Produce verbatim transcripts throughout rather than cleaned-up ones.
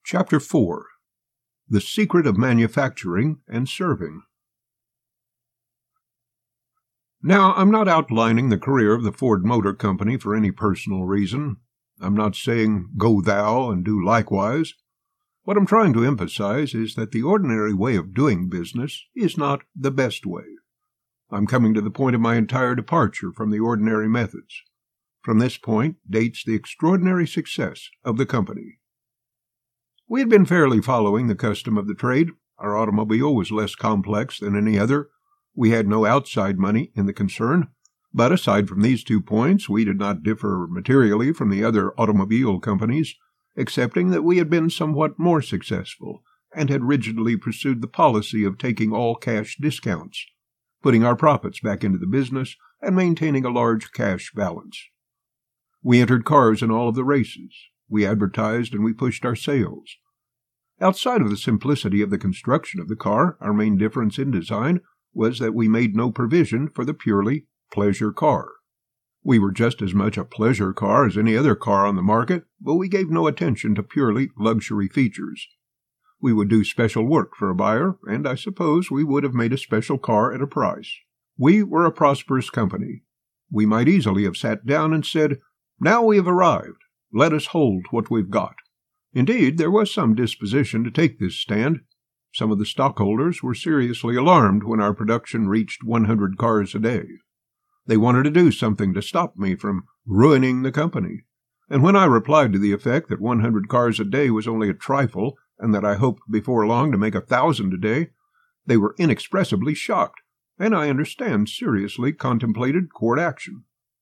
Chapter four. The Secret of Manufacturing and Serving. Now, I'm not outlining the career of the Ford Motor Company for any personal reason. I'm not saying, go thou and do likewise. What I'm trying to emphasize is that the ordinary way of doing business is not the best way. I'm coming to the point of my entire departure from the ordinary methods. From this point dates the extraordinary success of the company. We had been fairly following the custom of the trade. Our automobile was less complex than any other. We had no outside money in the concern. But aside from these two points, we did not differ materially from the other automobile companies, excepting that we had been somewhat more successful and had rigidly pursued the policy of taking all cash discounts, putting our profits back into the business, and maintaining a large cash balance. We entered cars in all of the races. We advertised and we pushed our sales. Outside of the simplicity of the construction of the car, our main difference in design was that we made no provision for the purely pleasure car. We were just as much a pleasure car as any other car on the market, but we gave no attention to purely luxury features. We would do special work for a buyer, and I suppose we would have made a special car at a price. We were a prosperous company. We might easily have sat down and said, "Now we have arrived. Let us hold what we've got." Indeed, there was some disposition to take this stand. Some of the stockholders were seriously alarmed when our production reached one hundred cars a day. They wanted to do something to stop me from ruining the company. And when I replied to the effect that one hundred cars a day was only a trifle, and that I hoped before long to make a thousand a day, they were inexpressibly shocked, and I understand seriously contemplated court action.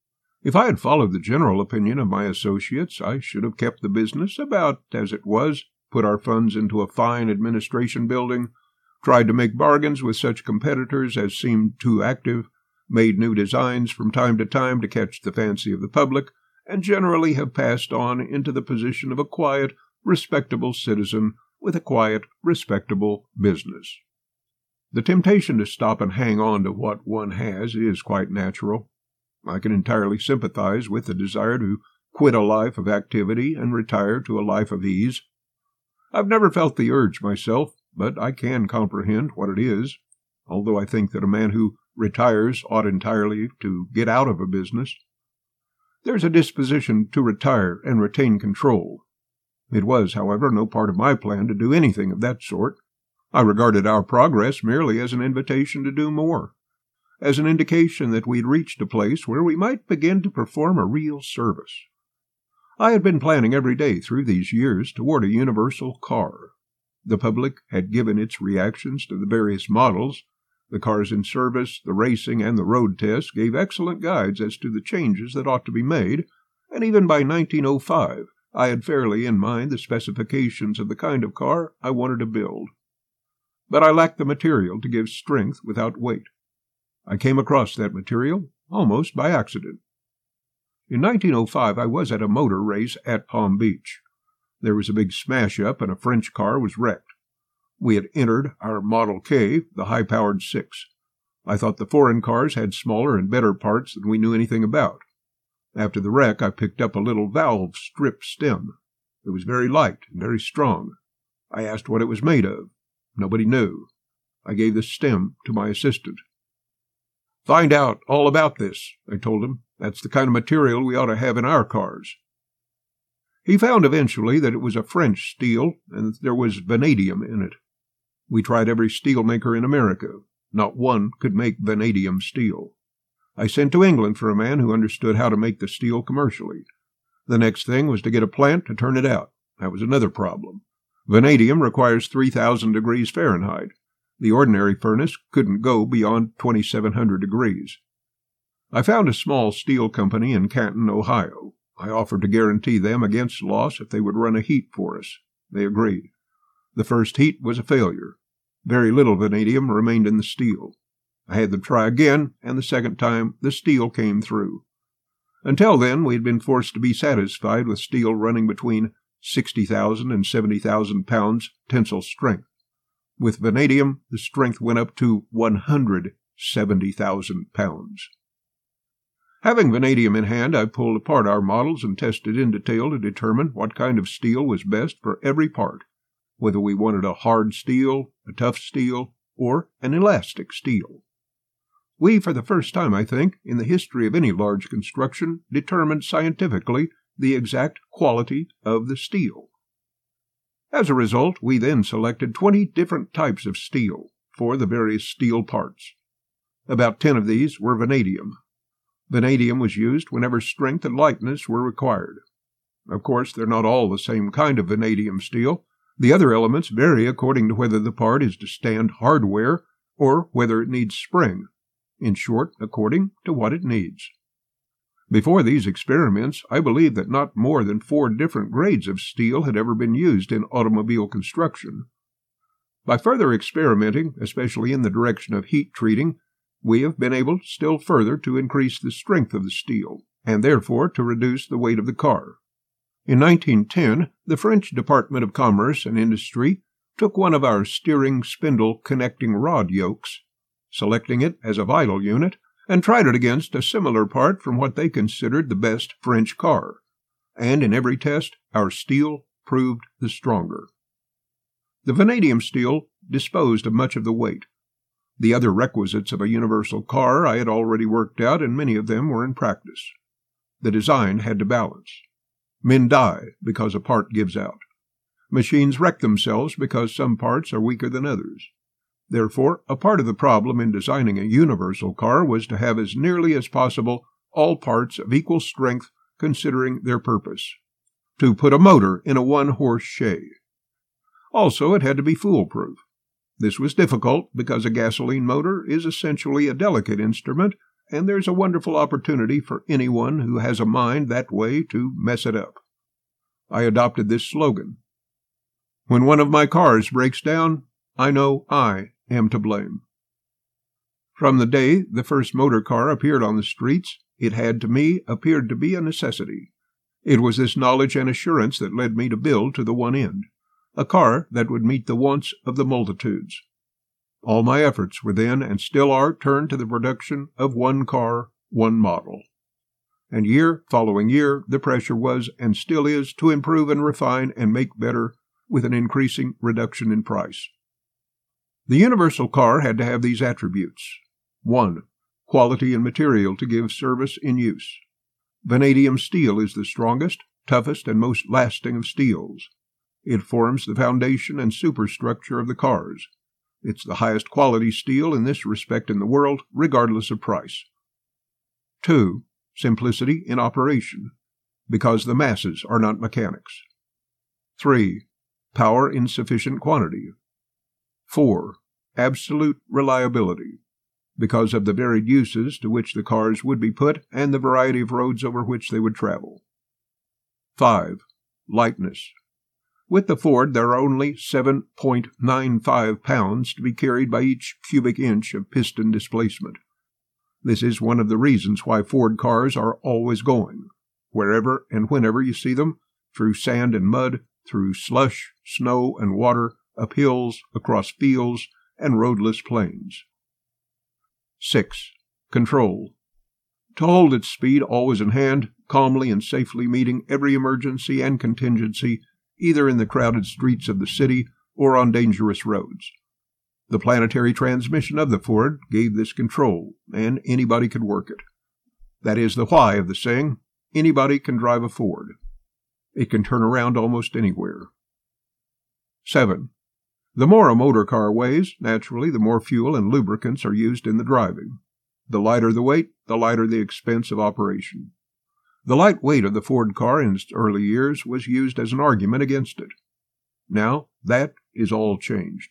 If I had followed the general opinion of my associates, I should have kept the business about as it was, put our funds into a fine administration building, tried to make bargains with such competitors as seemed too active, made new designs from time to time to catch the fancy of the public, and generally have passed on into the position of a quiet, respectable citizen with a quiet, respectable business. The temptation to stop and hang on to what one has is quite natural. I can entirely sympathize with the desire to quit a life of activity and retire to a life of ease. I've never felt the urge myself, but I can comprehend what it is, although I think that a man who retires ought entirely to get out of a business. There's a disposition to retire and retain control. It was, however, no part of my plan to do anything of that sort. I regarded our progress merely as an invitation to do more, as an indication that we had reached a place where we might begin to perform a real service. I had been planning every day through these years toward a universal car. The public had given its reactions to the various models. The cars in service, the racing, and the road tests gave excellent guides as to the changes that ought to be made, and even by nineteen oh five I had fairly in mind the specifications of the kind of car I wanted to build. But I lacked the material to give strength without weight. I came across that material almost by accident. In nineteen oh five, I was at a motor race at Palm Beach. There was a big smash-up and a French car was wrecked. We had entered our Model K, the high-powered six. I thought the foreign cars had smaller and better parts than we knew anything about. After the wreck, I picked up a little valve strip stem. It was very light and very strong. I asked what it was made of. Nobody knew. I gave the stem to my assistant. "Find out all about this," I told him. "That's the kind of material we ought to have in our cars." He found eventually that it was a French steel and that there was vanadium in it. We tried every steel maker in America. Not one could make vanadium steel. I sent to England for a man who understood how to make the steel commercially. The next thing was to get a plant to turn it out. That was another problem. Vanadium requires three thousand degrees Fahrenheit. The ordinary furnace couldn't go beyond twenty-seven hundred degrees. I found a small steel company in Canton, Ohio. I offered to guarantee them against loss if they would run a heat for us. They agreed. The first heat was a failure. Very little vanadium remained in the steel. I had them try again, and the second time the steel came through. Until then, we had been forced to be satisfied with steel running between sixty thousand and seventy thousand pounds tensile strength. With vanadium, the strength went up to one hundred seventy thousand pounds. Having vanadium in hand, I pulled apart our models and tested in detail to determine what kind of steel was best for every part, whether we wanted a hard steel, a tough steel, or an elastic steel. We, for the first time, I think, in the history of any large construction, determined scientifically the exact quality of the steel. As a result, we then selected twenty different types of steel for the various steel parts. About ten of these were vanadium. Vanadium was used whenever strength and lightness were required. Of course, they're not all the same kind of vanadium steel. The other elements vary according to whether the part is to stand hard wear or whether it needs spring. In short, according to what it needs. Before these experiments, I believe that not more than four different grades of steel had ever been used in automobile construction. By further experimenting, especially in the direction of heat treating, we have been able still further to increase the strength of the steel, and therefore to reduce the weight of the car. In nineteen ten, the French Department of Commerce and Industry took one of our steering spindle connecting rod yokes, selecting it as a vital unit, and tried it against a similar part from what they considered the best French car, and in every test our steel proved the stronger. The vanadium steel disposed of much of the weight. The other requisites of a universal car I had already worked out, and many of them were in practice. The design had to balance. Men die because a part gives out. Machines wreck themselves because some parts are weaker than others. Therefore, a part of the problem in designing a universal car was to have as nearly as possible all parts of equal strength considering their purpose. To put a motor in a one-horse shay. Also, it had to be foolproof. This was difficult because a gasoline motor is essentially a delicate instrument, and there's a wonderful opportunity for anyone who has a mind that way to mess it up. I adopted this slogan. When one of my cars breaks down, I know I am to blame. From the day the first motor car appeared on the streets, it had to me appeared to be a necessity. It was this knowledge and assurance that led me to build to the one end, a car that would meet the wants of the multitudes. All my efforts were then and still are turned to the production of one car, one model. And year following year, the pressure was and still is to improve and refine and make better with an increasing reduction in price. The universal car had to have these attributes. One, quality and material to give service in use. Vanadium steel is the strongest, toughest, and most lasting of steels. It forms the foundation and superstructure of the cars. It's the highest quality steel in this respect in the world, regardless of price. Two, simplicity in operation, because the masses are not mechanics. Three, power in sufficient quantity. Four, absolute reliability, because of the varied uses to which the cars would be put and the variety of roads over which they would travel. Five, lightness. With the Ford, there are only seven point nine five pounds to be carried by each cubic inch of piston displacement. This is one of the reasons why Ford cars are always going, wherever and whenever you see them, through sand and mud, through slush, snow, and water, up hills, across fields, and roadless plains. Six. Control. To hold its speed always in hand, calmly and safely meeting every emergency and contingency, either in the crowded streets of the city or on dangerous roads. The planetary transmission of the Ford gave this control, and anybody could work it. That is the why of the saying, anybody can drive a Ford. It can turn around almost anywhere. Seven. The more a motor car weighs, naturally, the more fuel and lubricants are used in the driving. The lighter the weight, the lighter the expense of operation. The light weight of the Ford car in its early years was used as an argument against it. Now, that is all changed.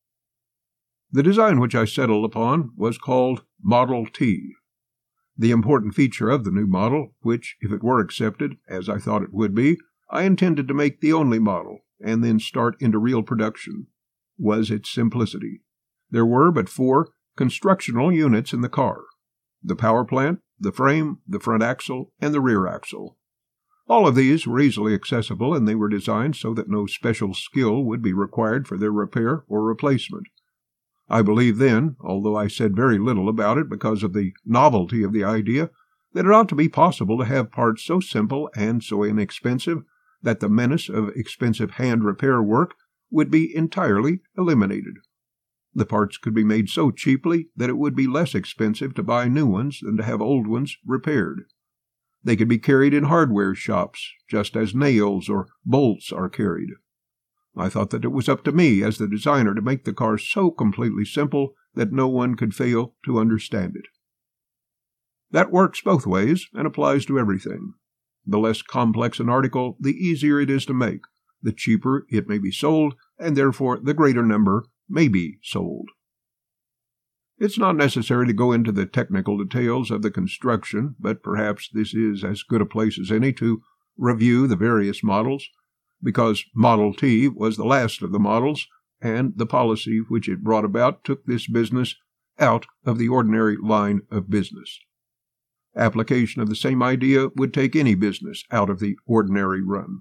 The design which I settled upon was called Model T. The important feature of the new model, which, if it were accepted, as I thought it would be, I intended to make the only model, and then start into real production, was its simplicity. There were but four constructional units in the car: the power plant, the frame, the front axle, and the rear axle. All of these were easily accessible, and they were designed so that no special skill would be required for their repair or replacement. I believed then, although I said very little about it because of the novelty of the idea, that it ought to be possible to have parts so simple and so inexpensive that the menace of expensive hand repair work would be entirely eliminated. The parts could be made so cheaply that it would be less expensive to buy new ones than to have old ones repaired. They could be carried in hardware shops, just as nails or bolts are carried. I thought that it was up to me as the designer to make the car so completely simple that no one could fail to understand it. That works both ways and applies to everything. The less complex an article, the easier it is to make, the cheaper it may be sold, and therefore the greater number may be sold. It's not necessary to go into the technical details of the construction, but perhaps this is as good a place as any to review the various models, because Model T was the last of the models, and the policy which it brought about took this business out of the ordinary line of business. Application of the same idea would take any business out of the ordinary run.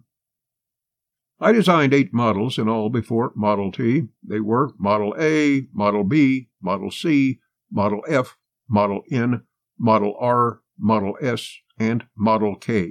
I designed eight models in all before Model T. They were Model A, Model B, Model C, Model F, Model N, Model R, Model S, and Model K.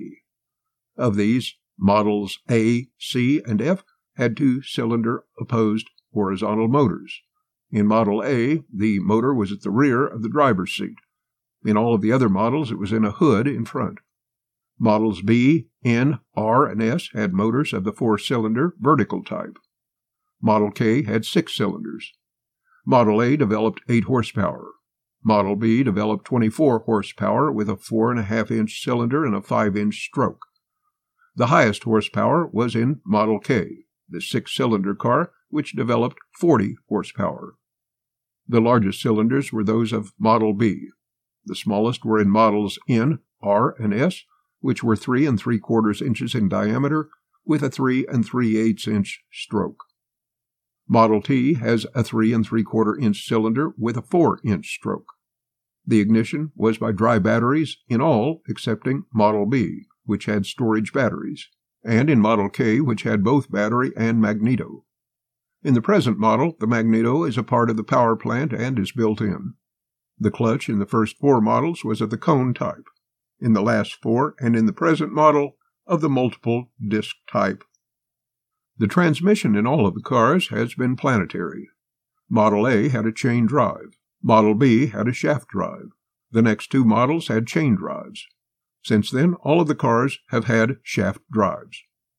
Of these, Models A, C, and F had two-cylinder opposed horizontal motors. In Model A, the motor was at the rear of the driver's seat. In all of the other models, it was in a hood in front. Models B, N, R, and S had motors of the four-cylinder vertical type. Model K had six cylinders. Model A developed eight horsepower. Model B developed twenty-four horsepower with a four and a half inch cylinder and a five inch stroke. The highest horsepower was in Model K, the six-cylinder car, which developed forty horsepower. The largest cylinders were those of Model B. The smallest were in Models N, R, and S, which were three and three quarters inches in diameter, with a three and three eighths inch stroke. Model T has a three and three quarter inch cylinder with a four inch stroke. The ignition was by dry batteries in all excepting Model B, which had storage batteries, and in Model K, which had both battery and magneto. In the present model, the magneto is a part of the power plant and is built in. The clutch in the first four models was of the cone type, in the last four and in the present model of the multiple disc type. The transmission in all of the cars has been planetary. Model A had a chain drive. Model B had a shaft drive. The next two models had chain drives. Since then, all of the cars have had shaft drives.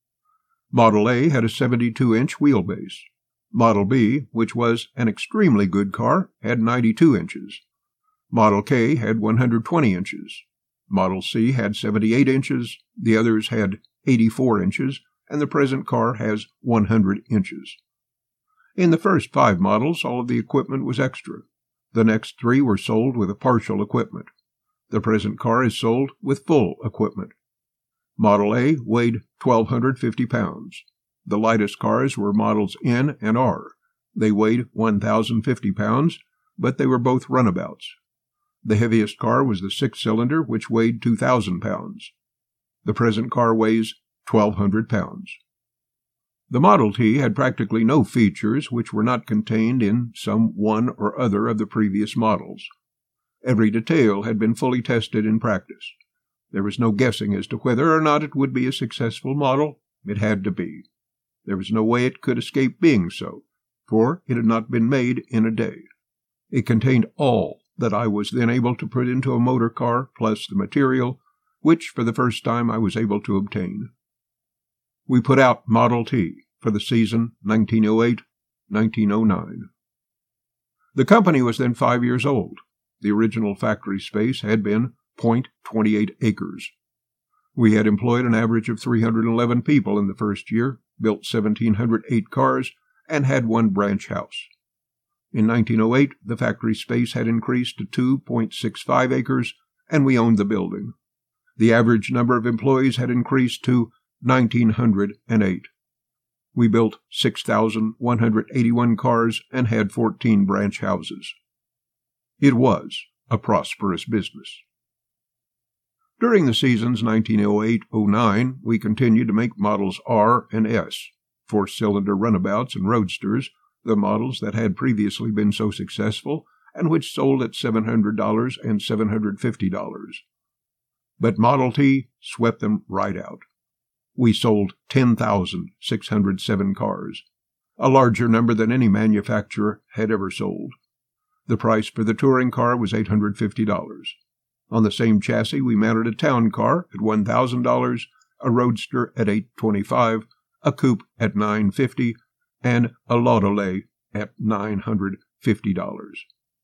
Model A had a seventy-two inch wheelbase. Model B, which was an extremely good car, had ninety-two inches. Model K had one hundred twenty inches. Model C had seventy-eight inches, the others had eighty-four inches, and the present car has one hundred inches. In the first five models, all of the equipment was extra. The next three were sold with a partial equipment. The present car is sold with full equipment. Model A weighed one thousand two hundred fifty pounds. The lightest cars were Models N and R. They weighed one thousand fifty pounds, but they were both runabouts. The heaviest car was the six-cylinder, which weighed two thousand pounds. The present car weighs twelve hundred pounds. The Model T had practically no features which were not contained in some one or other of the previous models. Every detail had been fully tested in practice. There was no guessing as to whether or not it would be a successful model. It had to be. There was no way it could escape being so, for it had not been made in a day. It contained all that I was then able to put into a motor car, plus the material, which for the first time I was able to obtain. We put out Model T for the season nineteen oh eight nineteen oh nine. The company was then five years old. The original factory space had been zero point two eight acres. We had employed an average of three hundred eleven people in the first year, built one thousand seven hundred eight cars, and had one branch house. In nineteen oh eight, the factory space had increased to two point six five acres, and we owned the building. The average number of employees had increased to one thousand nine hundred eight. We built six thousand one hundred eighty-one cars and had fourteen branch houses. It was a prosperous business. During the seasons nineteen oh eight oh nine, we continued to make Models R and S, four-cylinder runabouts and roadsters, the models that had previously been so successful and which sold at seven hundred dollars and seven hundred fifty dollars. But Model T swept them right out. We sold ten thousand six hundred seven cars. a larger number than any manufacturer had ever sold. The price for the touring car was eight hundred fifty dollars. On the same chassis, we mounted a town car at one thousand dollars, a roadster at eight hundred twenty-five dollars, a coupe at nine hundred fifty dollars, and a Laudelet at nine hundred fifty dollars.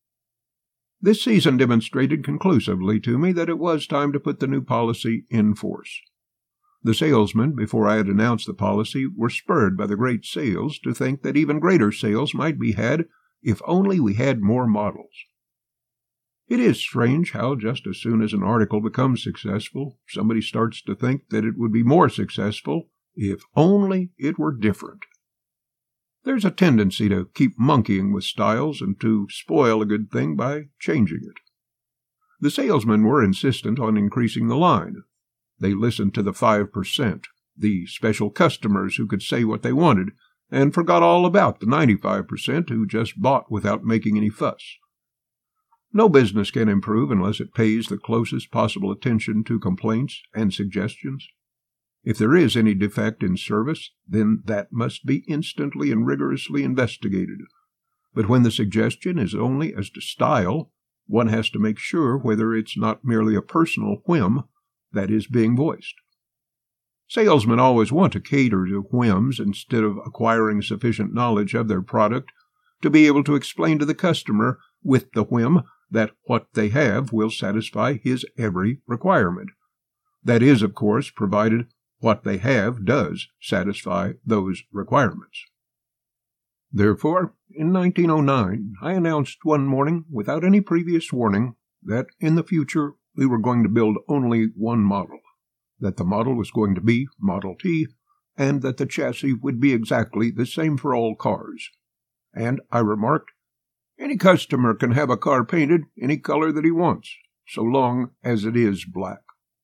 This season demonstrated conclusively to me that it was time to put the new policy in force. The salesmen, before I had announced the policy, were spurred by the great sales to think that even greater sales might be had if only we had more models. It is strange how just as soon as an article becomes successful, somebody starts to think that it would be more successful if only it were different. There's a tendency to keep monkeying with styles and to spoil a good thing by changing it. The salesmen were insistent on increasing the line. They listened to the five percent, the special customers who could say what they wanted, and forgot all about the ninety-five percent who just bought without making any fuss. No business can improve unless it pays the closest possible attention to complaints and suggestions. If there is any defect in service, then that must be instantly and rigorously investigated. But when the suggestion is only as to style, one has to make sure whether it's not merely a personal whim that is being voiced. Salesmen always want to cater to whims instead of acquiring sufficient knowledge of their product to be able to explain to the customer with the whim that what they have will satisfy his every requirement. That is, of course, provided what they have does satisfy those requirements. Therefore, in nineteen oh nine, I announced one morning, without any previous warning, that in the future we were going to build only one model, that the model was going to be Model T, and that the chassis would be exactly the same for all cars. And I remarked, any customer can have a car painted any color that he wants, so long as it is black.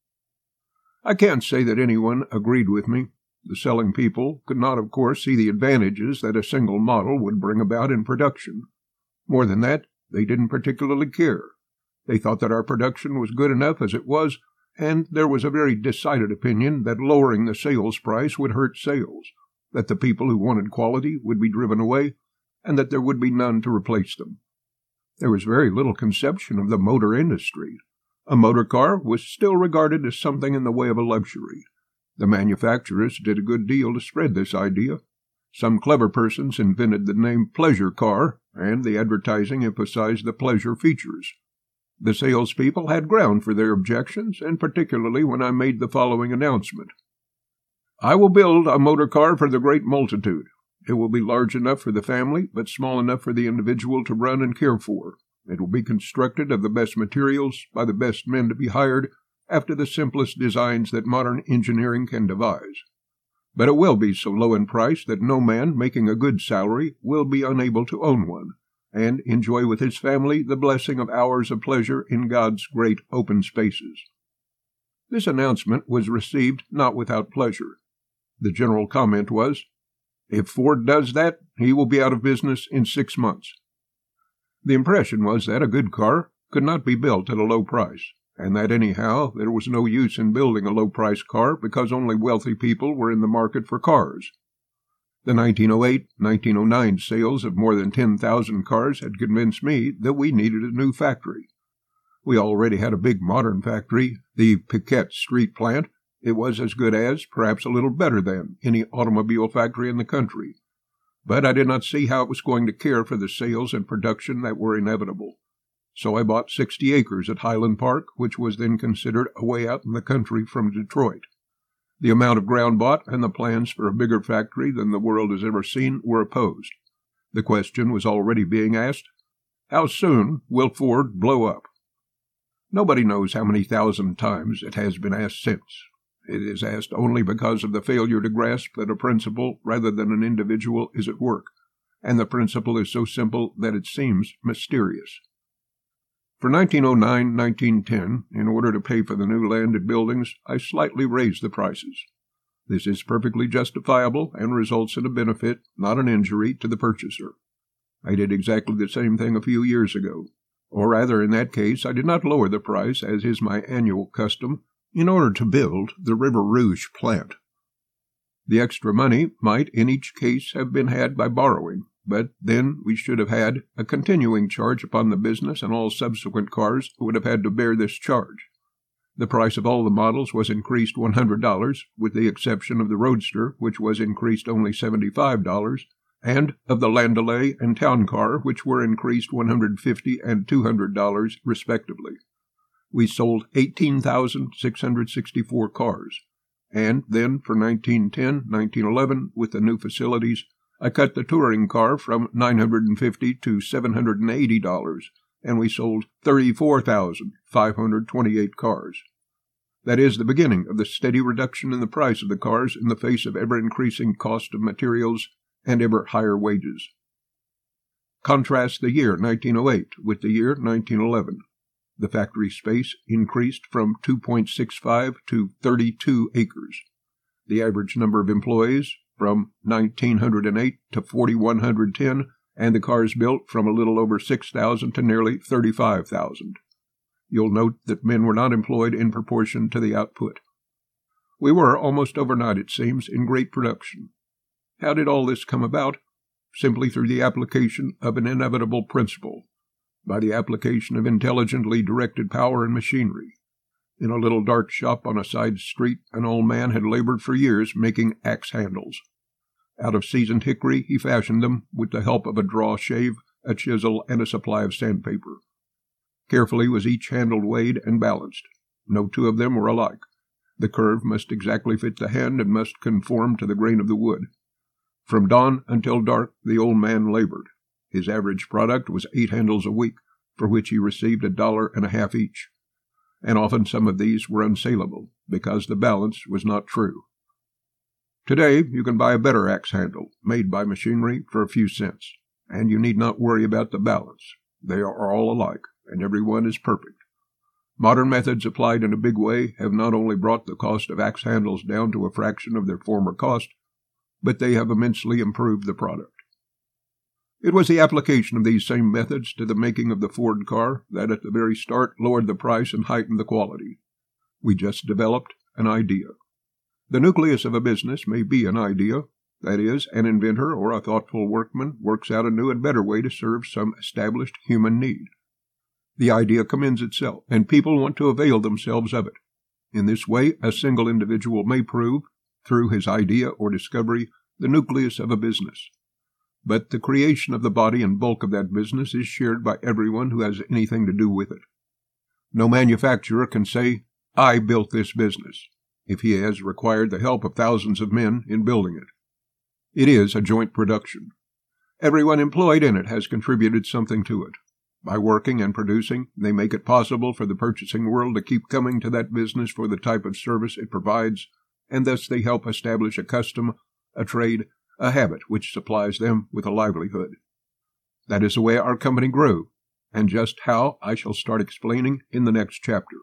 I can't say that anyone agreed with me. The selling people could not, of course, see the advantages that a single model would bring about in production. More than that, they didn't particularly care. They thought that our production was good enough as it was, and there was a very decided opinion that lowering the sales price would hurt sales, that the people who wanted quality would be driven away, and that there would be none to replace them. There was very little conception of the motor industry. A motor car was still regarded as something in the way of a luxury. The manufacturers did a good deal to spread this idea. Some clever persons invented the name pleasure car, and the advertising emphasized the pleasure features. The salespeople had ground for their objections, and particularly when I made the following announcement. I will build a motor car for the great multitude. It will be large enough for the family, but small enough for the individual to run and care for. It will be constructed of the best materials, by the best men to be hired, after the simplest designs that modern engineering can devise. But it will be so low in price that no man making a good salary will be unable to own one, and enjoy with his family the blessing of hours of pleasure in God's great open spaces. This announcement was received not without pleasure. The general comment was, if Ford does that, he will be out of business in six months. The impression was that a good car could not be built at a low price, and that anyhow there was no use in building a low-priced car because only wealthy people were in the market for cars. The nineteen oh eight nineteen oh nine sales of more than ten thousand cars had convinced me that we needed a new factory. We already had a big modern factory, the Piquette Street plant. It was as good as, perhaps a little better than, any automobile factory in the country. But I did not see how it was going to care for the sales and production that were inevitable. So I bought sixty acres at Highland Park, which was then considered away out in the country from Detroit. The amount of ground bought and the plans for a bigger factory than the world has ever seen were opposed. The question was already being asked, how soon will Ford blow up? Nobody knows how many thousand times it has been asked since. It is asked only because of the failure to grasp that a principle rather than an individual is at work, and the principle is so simple that it seems mysterious. For nineteen oh nine nineteen ten, in order to pay for the new land and buildings, I slightly raised the prices. This is perfectly justifiable and results in a benefit, not an injury, to the purchaser. I did exactly the same thing a few years ago. Or rather, in that case, I did not lower the price, as is my annual custom, in order to build the River Rouge plant. The extra money might in each case have been had by borrowing, but then we should have had a continuing charge upon the business, and all subsequent cars would have had to bear this charge. The price of all the models was increased one hundred dollars, with the exception of the Roadster, which was increased only seventy-five dollars, and of the Landaulet and Town Car, which were increased one hundred fifty dollars and two hundred dollars, respectively. We sold eighteen thousand six hundred sixty-four cars, and then for nineteen ten, nineteen eleven, with the new facilities, I cut the touring car from nine hundred fifty dollars to seven hundred eighty dollars, and we sold thirty-four thousand five hundred twenty-eight cars. That is the beginning of the steady reduction in the price of the cars in the face of ever-increasing cost of materials and ever higher wages. Contrast the year nineteen oh eight with the year nineteen eleven. The factory space increased from two point six five to thirty-two acres. The average number of employees from one thousand nine hundred eight to four thousand one hundred ten, and the cars built from a little over six thousand to nearly thirty-five thousand. You'll note that men were not employed in proportion to the output. We were, almost overnight it seems, in great production. How did all this come about? Simply through the application of an inevitable principle, by the application of intelligently directed power and machinery. In a little dark shop on a side street, an old man had labored for years making axe handles. Out of seasoned hickory he fashioned them with the help of a draw shave, a chisel, and a supply of sandpaper. Carefully was each handle weighed and balanced. No two of them were alike. The curve must exactly fit the hand and must conform to the grain of the wood. From dawn until dark the old man labored. His average product was eight handles a week, for which he received a dollar and a half each. And often some of these were unsaleable, because the balance was not true. Today you can buy a better axe handle, made by machinery, for a few cents, and you need not worry about the balance. They are all alike, and every one is perfect. Modern methods applied in a big way have not only brought the cost of axe handles down to a fraction of their former cost, but they have immensely improved the product. It was the application of these same methods to the making of the Ford car that at the very start lowered the price and heightened the quality. We just developed an idea. The nucleus of a business may be an idea. That is, an inventor or a thoughtful workman works out a new and better way to serve some established human need. The idea commends itself, and people want to avail themselves of it. In this way, a single individual may prove, through his idea or discovery, the nucleus of a business. But the creation of the body and bulk of that business is shared by everyone who has anything to do with it. No manufacturer can say, "I built this business," if he has required the help of thousands of men in building it. It is a joint production. Everyone employed in it has contributed something to it. By working and producing, they make it possible for the purchasing world to keep coming to that business for the type of service it provides, and thus they help establish a custom, a trade, a habit which supplies them with a livelihood. That is the way our company grew, and just how I shall start explaining in the next chapter.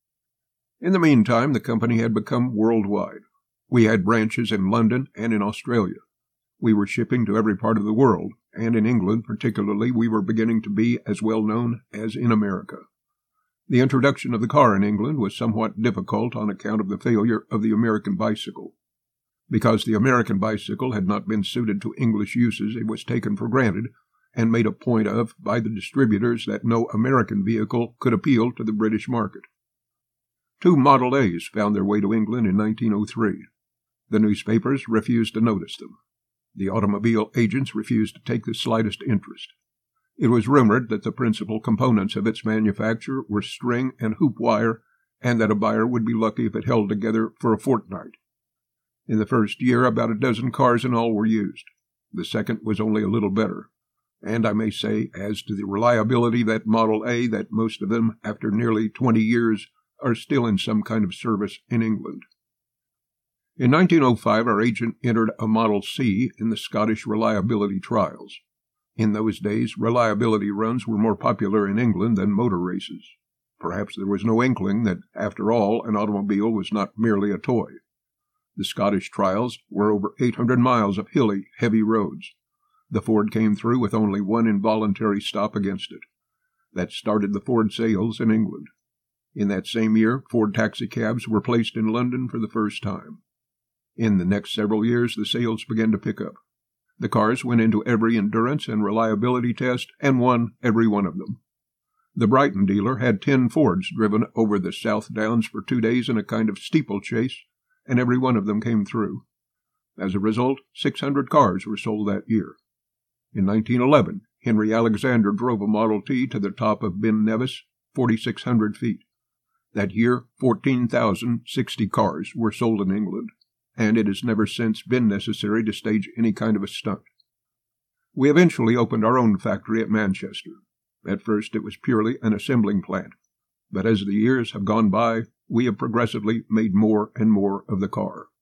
In the meantime, the company had become worldwide. We had branches in London and in Australia. We were shipping to every part of the world, and in England particularly we were beginning to be as well known as in America. The introduction of the car in England was somewhat difficult on account of the failure of the American bicycle. Because the American bicycle had not been suited to English uses, it was taken for granted and made a point of by the distributors that no American vehicle could appeal to the British market. Two Model A's found their way to England in nineteen oh three. The newspapers refused to notice them. The automobile agents refused to take the slightest interest. It was rumored that the principal components of its manufacture were string and hoop wire, and that a buyer would be lucky if it held together for a fortnight. In the first year, about a dozen cars in all were used. The second was only a little better. And I may say, as to the reliability of that Model A, that most of them, after nearly twenty years, are still in some kind of service in England. In nineteen oh five, our agent entered a Model C in the Scottish reliability trials. In those days, reliability runs were more popular in England than motor races. Perhaps there was no inkling that, after all, an automobile was not merely a toy. The Scottish trials were over eight hundred miles of hilly, heavy roads. The Ford came through with only one involuntary stop against it. That started the Ford sales in England. In that same year, Ford taxicabs were placed in London for the first time. In the next several years, the sales began to pick up. The cars went into every endurance and reliability test and won every one of them. The Brighton dealer had ten Fords driven over the South Downs for two days in a kind of steeplechase, and every one of them came through. As a result, six hundred cars were sold that year. In nineteen eleven, Henry Alexander drove a Model T to the top of Ben Nevis, forty-six hundred feet. That year, fourteen thousand sixty cars were sold in England, and it has never since been necessary to stage any kind of a stunt. We eventually opened our own factory at Manchester. At first, it was purely an assembling plant, but as the years have gone by, we have progressively made more and more of the car.